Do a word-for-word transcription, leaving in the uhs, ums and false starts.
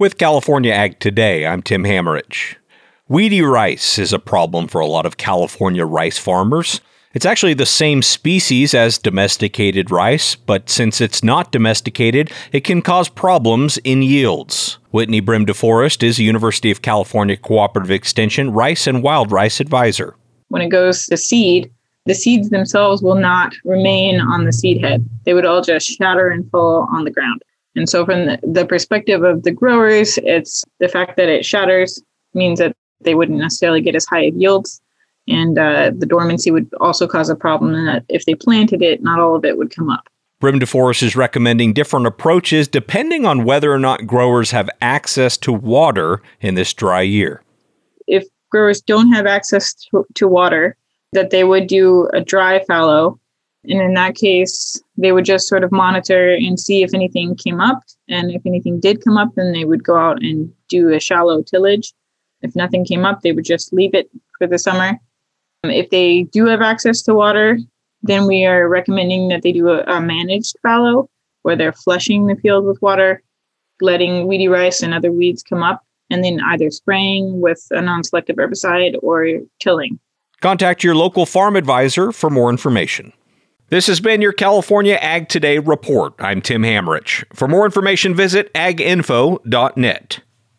With California Ag Today, I'm Tim Hammerich. Weedy rice is a problem for a lot of California rice farmers. It's actually the same species as domesticated rice, but since it's not domesticated, it can cause problems in yields. Whitney Brim DeForest is a University of California Cooperative Extension rice and wild rice advisor. When it goes to seed, the seeds themselves will not remain on the seed head. They would all just shatter and fall on the ground. And so from the, the perspective of the growers, it's the fact that it shatters means that they wouldn't necessarily get as high of yields. And uh, the dormancy would also cause a problem in that if they planted it, not all of it would come up. Brim DeForest is recommending different approaches depending on whether or not growers have access to water in this dry year. If growers don't have access to, to water, that they would do a dry fallow. And in that case, they would just sort of monitor and see if anything came up. And if anything did come up, then they would go out and do a shallow tillage. If nothing came up, they would just leave it for the summer. If they do have access to water, then we are recommending that they do a, a managed fallow, where they're flushing the field with water, letting weedy rice and other weeds come up, and then either spraying with a non-selective herbicide or tilling. Contact your local farm advisor for more information. This has been your California Ag Today report. I'm Tim Hammerich. For more information, visit ag info dot net.